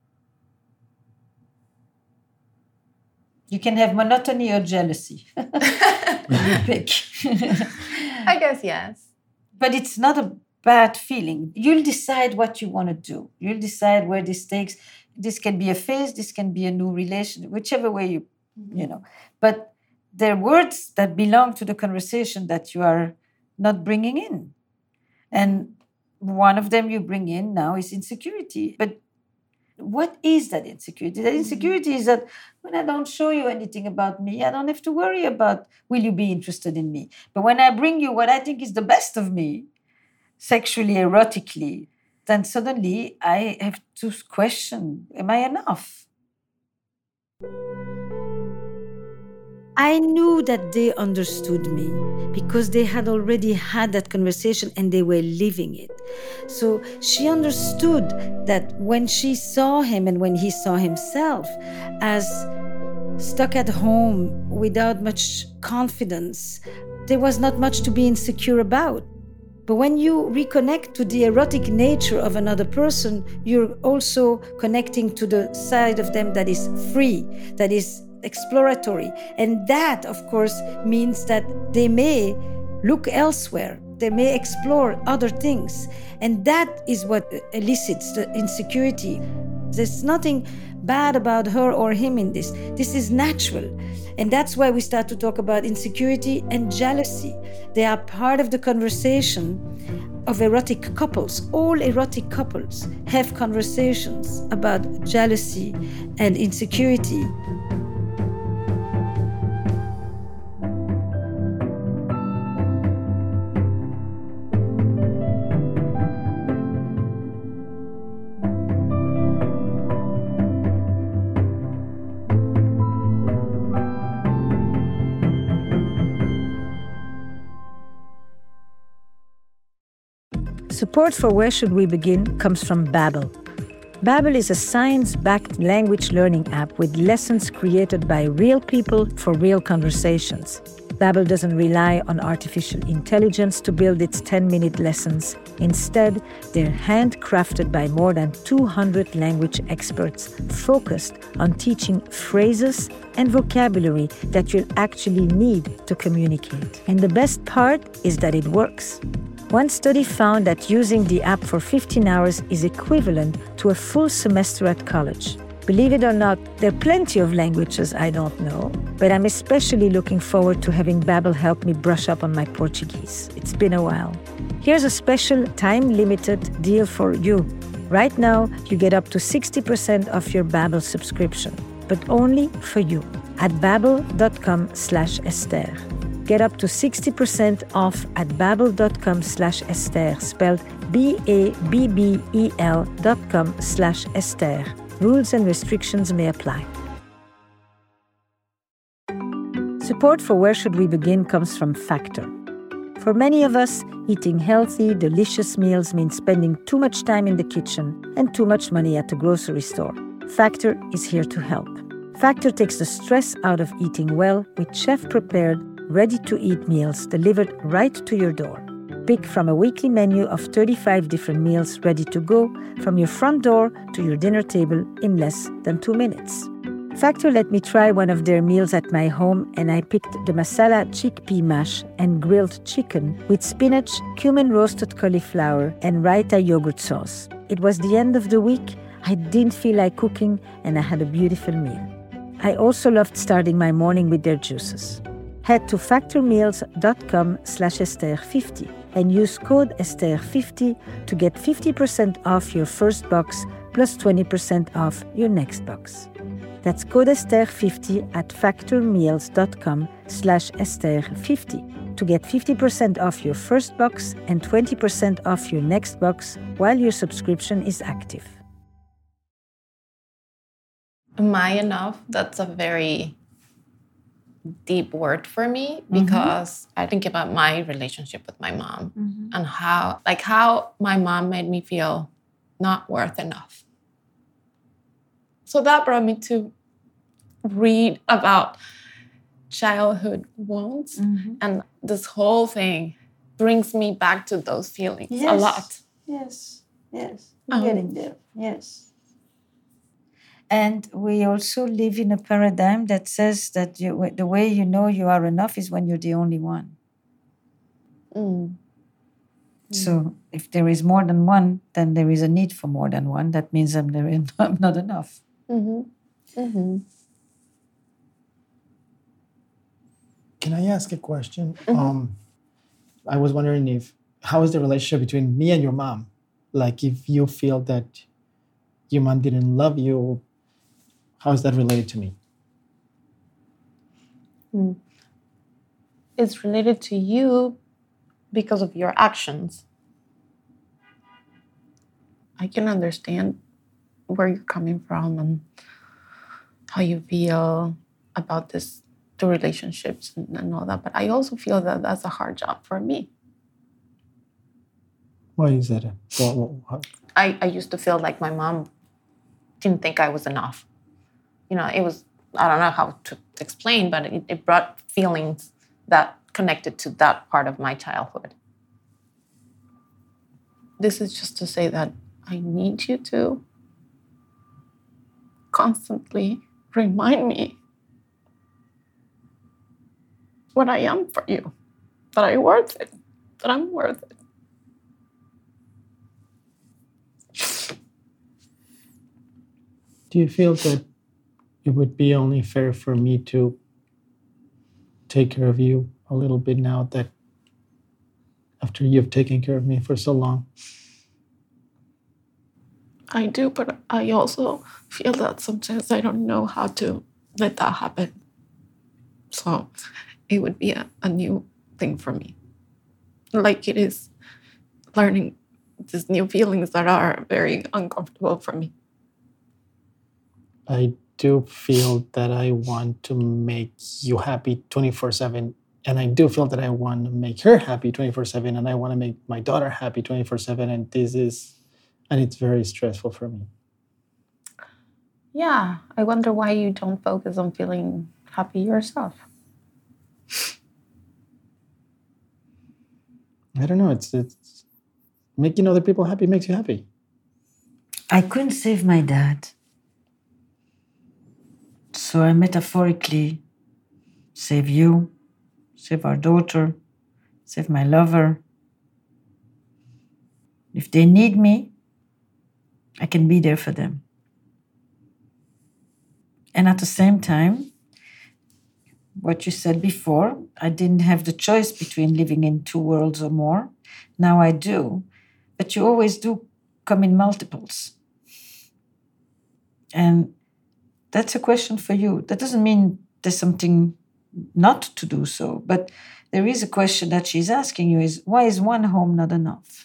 You can have monotony or jealousy. You pick. I guess yes. But it's not a bad feeling. You'll decide what you want to do. You'll decide where this takes. This can be a phase. This can be a new relation, whichever way you, you know. But there are words that belong to the conversation that you are not bringing in. And one of them you bring in now is insecurity. But what is that insecurity? That insecurity is that when I don't show you anything about me, I don't have to worry about will you be interested in me. But when I bring you what I think is the best of me, sexually, erotically, then suddenly I have to question, am I enough? I knew that they understood me because they had already had that conversation and they were living it. So she understood that when she saw him and when he saw himself as stuck at home without much confidence, there was not much to be insecure about. But when you reconnect to the erotic nature of another person, you're also connecting to the side of them that is free, that is exploratory. And that, of course, means that they may look elsewhere. They may explore other things. And that is what elicits the insecurity. There's nothing bad about her or him in this. This is natural. And that's why we start to talk about insecurity and jealousy. They are part of the conversation of erotic couples. All erotic couples have conversations about jealousy and insecurity. Support for Where Should We Begin comes from Babbel. Babbel is a science-backed language learning app with lessons created by real people for real conversations. Babbel doesn't rely on artificial intelligence to build its ten-minute lessons. Instead, they're handcrafted by more than two hundred language experts focused on teaching phrases and vocabulary that you'll actually need to communicate. And the best part is that it works. One study found that using the app for fifteen hours is equivalent to a full semester at college. Believe it or not, there are plenty of languages I don't know, but I'm especially looking forward to having Babbel help me brush up on my Portuguese. It's been a while. Here's a special time-limited deal for you. Right now, you get up to sixty percent off your Babbel subscription, but only for you at babbel.com slash Esther. Get up to sixty percent off at babbel.com slash Esther, spelled B A B B E L dot com slash Esther. Rules and restrictions may apply. Support for Where Should We Begin comes from Factor. For many of us, eating healthy, delicious meals means spending too much time in the kitchen and too much money at the grocery store. Factor is here to help. Factor takes the stress out of eating well with chef-prepared, ready-to-eat meals delivered right to your door. Pick from a weekly menu of thirty-five different meals ready to go from your front door to your dinner table in less than two minutes. Factor let me try one of their meals at my home, and I picked the masala chickpea mash and grilled chicken with spinach, cumin roasted cauliflower, and raita yogurt sauce. It was the end of the week, I didn't feel like cooking, and I had a beautiful meal. I also loved starting my morning with their juices. Head to factormeals.com slash Esther50and use code Esther fifty to get fifty percent off your first box plus twenty percent off your next box. That's code Esther fifty at factormeals.com slash Esther50 to get fifty percent off your first box and twenty percent off your next box while your subscription is active. Am I enough? That's a very deep word for me because mm-hmm. I think about my relationship with my mom mm-hmm. and how, like how my mom made me feel not worth enough. So that brought me to read about childhood wounds mm-hmm. and this whole thing brings me back to those feelings yes. a lot. Yes, yes, we're um, getting there, yes. And we also live in a paradigm that says that you, the way you know you are enough is when you're the only one. Mm. So if there is more than one, then there is a need for more than one. That means I'm, there, I'm not enough. Mm-hmm. Mm-hmm. Can I ask a question? Mm-hmm. Um, I was wondering if, how is the relationship between me and your mom? Like if you feel that your mom didn't love you, how is that related to me? Mm. It's related to you because of your actions. I can understand where you're coming from and how you feel about this, the relationships and, and all that. But I also feel that that's a hard job for me. Why is that? Well, well, I, I used to feel like my mom didn't think I was enough. You know, it was, I don't know how to explain, but it, it brought feelings that connected to that part of my childhood. This is just to say that I need you to constantly remind me what I am for you, that I'm worth it, that I'm worth it. Do you feel that it would be only fair for me to take care of you a little bit now that after you've taken care of me for so long? I do, but I also feel that sometimes I don't know how to let that happen. So it would be a, a new thing for me. Like it is learning these new feelings that are very uncomfortable for me. I do feel that I want to make you happy twenty-four seven. And I do feel that I want to make her happy twenty-four seven. And I want to make my daughter happy twenty-four seven. And this is, and it's very stressful for me. Yeah, I wonder why you don't focus on feeling happy yourself. I don't know. It's, it's making other people happy makes you happy. I couldn't save my dad. So I metaphorically save you, save our daughter, save my lover. If they need me, I can be there for them. And at the same time, what you said before, I didn't have the choice between living in two worlds or more. Now I do. But you always do come in multiples. And that's a question for you. That doesn't mean there's something not to do so, but there is a question that she's asking you is, why is one home not enough?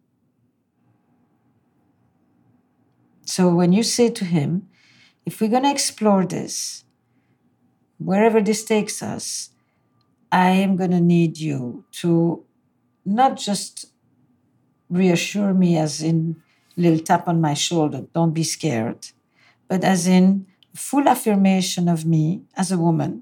So when you say to him, if we're going to explore this, wherever this takes us, I am going to need you to not just reassure me as in a little tap on my shoulder, don't be scared, but as in full affirmation of me as a woman,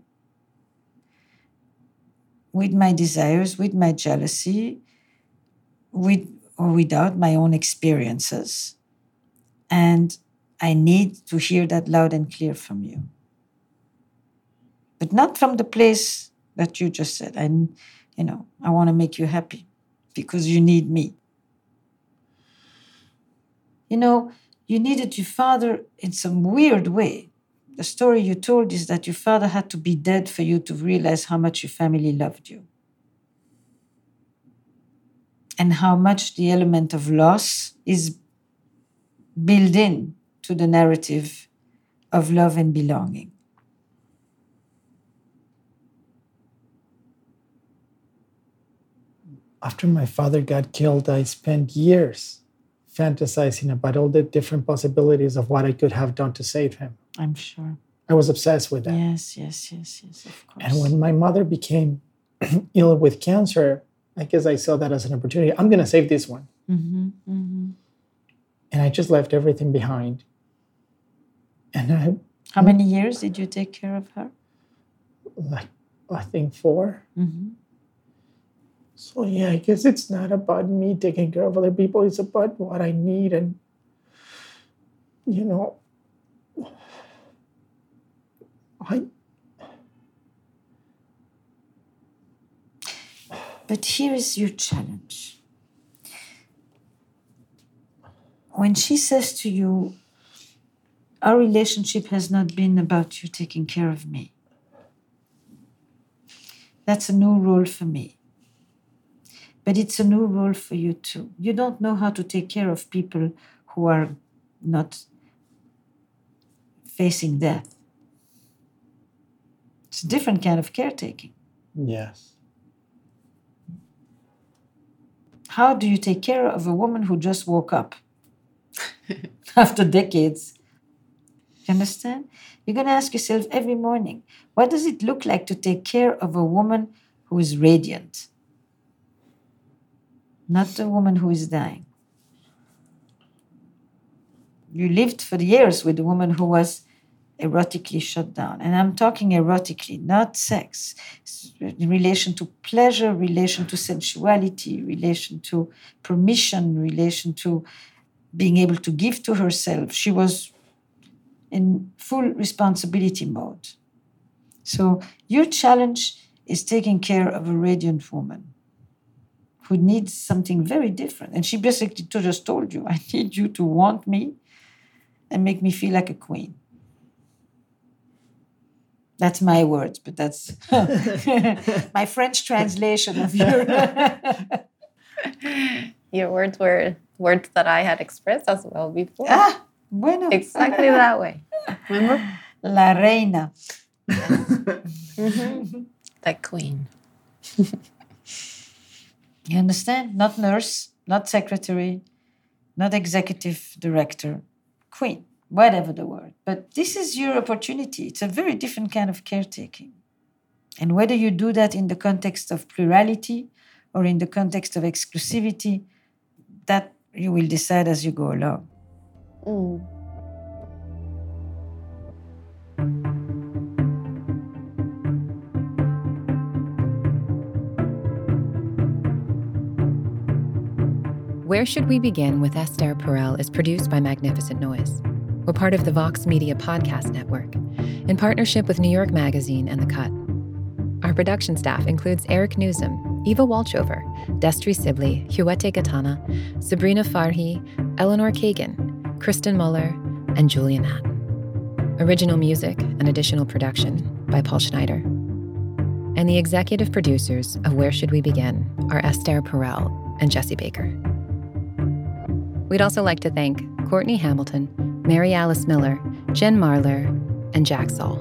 with my desires, with my jealousy, with or without my own experiences. And I need to hear that loud and clear from you. But not from the place that you just said. I, you know, I want to make you happy because you need me. You know, you needed your father in some weird way. The story you told is that your father had to be dead for you to realize how much your family loved you. And how much the element of loss is built in to the narrative of love and belonging. After my father got killed, I spent years fantasizing about all the different possibilities of what I could have done to save him. I'm sure. I was obsessed with that. Yes, yes, yes, yes, of course. And when my mother became ill with cancer, I guess I saw that as an opportunity. I'm going to save this one. Mm-hmm, mm-hmm. And I just left everything behind. And I... How many years did you take care of her? Like, I think four. Mm-hmm. So yeah, I guess it's not about me taking care of other people. It's about what I need. And, you know, I... But here is your challenge. When she says to you, our relationship has not been about you taking care of me. That's a new role for me. But it's a new role for you too. You don't know how to take care of people who are not facing death. It's a different kind of caretaking. Yes. How do you take care of a woman who just woke up after decades? You understand? You're going to ask yourself every morning, what does it look like to take care of a woman who is radiant? Not a woman who is dying. You lived for years with a woman who was erotically shut down. And I'm talking erotically, not sex. In relation to pleasure, relation to sensuality, relation to permission, relation to being able to give to herself. She was in full responsibility mode. So your challenge is taking care of a radiant woman who needs something very different. And she basically just told you, I need you to want me and make me feel like a queen. That's my words, but that's my French translation of your... Your words were words that I had expressed as well before. Ah, bueno. Exactly that way. Remember? La reina. Mm-hmm. The queen. You understand? Not nurse, not secretary, not executive director. Queen. Whatever the word. But this is your opportunity. It's a very different kind of caretaking. And whether you do that in the context of plurality or in the context of exclusivity, that you will decide as you go along. Mm. Where Should We Begin with Esther Perel is produced by Magnificent Noise. We're part of the Vox Media Podcast Network, in partnership with New York Magazine and The Cut. Our production staff includes Eric Newsom, Eva Walchover, Destry Sibley, Huete Gatana, Sabrina Farhi, Eleanor Kagan, Kristen Muller, and Julia Nat. Original music and additional production by Paul Schneider. And the executive producers of Where Should We Begin are Esther Perel and Jesse Baker. We'd also like to thank Courtney Hamilton, Mary Alice Miller, Jen Marler, and Jack Saul.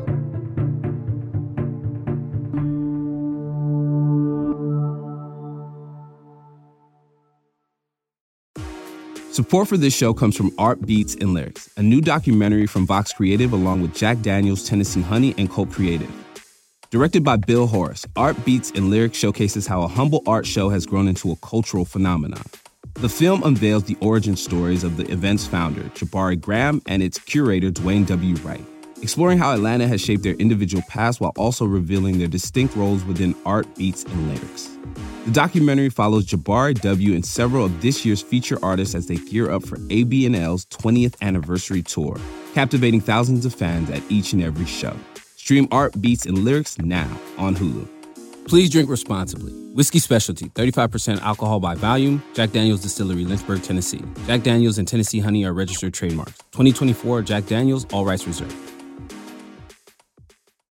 Support for this show comes from Art Beats and Lyrics, a new documentary from Vox Creative along with Jack Daniels, Tennessee Honey, and Colt Creative. Directed by Bill Horace, Art Beats and Lyrics showcases how a humble art show has grown into a cultural phenomenon. The film unveils the origin stories of the event's founder, Jabari Graham, and its curator, Dwayne W. Wright, exploring how Atlanta has shaped their individual paths while also revealing their distinct roles within Art, Beats, and Lyrics. The documentary follows Jabari W. and several of this year's feature artists as they gear up for A B N L's twentieth anniversary tour, captivating thousands of fans at each and every show. Stream Art, Beats, and Lyrics now on Hulu. Please drink responsibly. Whiskey Specialty, thirty-five percent alcohol by volume. Jack Daniels Distillery, Lynchburg, Tennessee. Jack Daniels and Tennessee Honey are registered trademarks. twenty twenty-four Jack Daniels, all rights reserved.